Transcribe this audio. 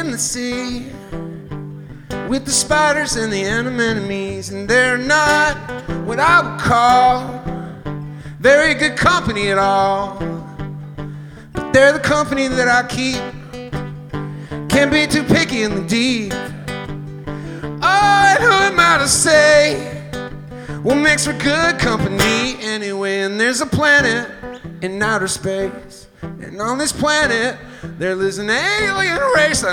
in the sea with the spiders and the anemones, and they're not what I would call very good company at all. But they're the company that I keep. Can't be too picky in the deep. Oh, and who am I to say what makes for good company anyway? And there's a planet in outer space, and on this planet there lives an alien race I